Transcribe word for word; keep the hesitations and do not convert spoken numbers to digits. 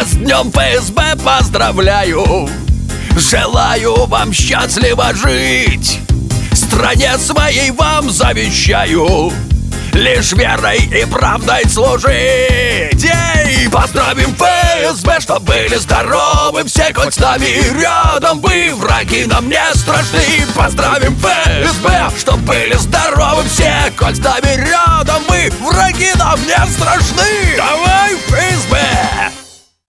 вас с днем ФСБ поздравляю! Желаю вам счастливо жить! Стране своей вам завещаю лишь верой и правдой служить! Эй! Поздравим ФСБ, чтоб были здоровы все, хоть с нами рядом вы, враги нам не страшны. Поздравим ФСБ, чтоб были здоровы все, хоть с нами рядом вы, враги нам не страшны. Давай, ФСБ!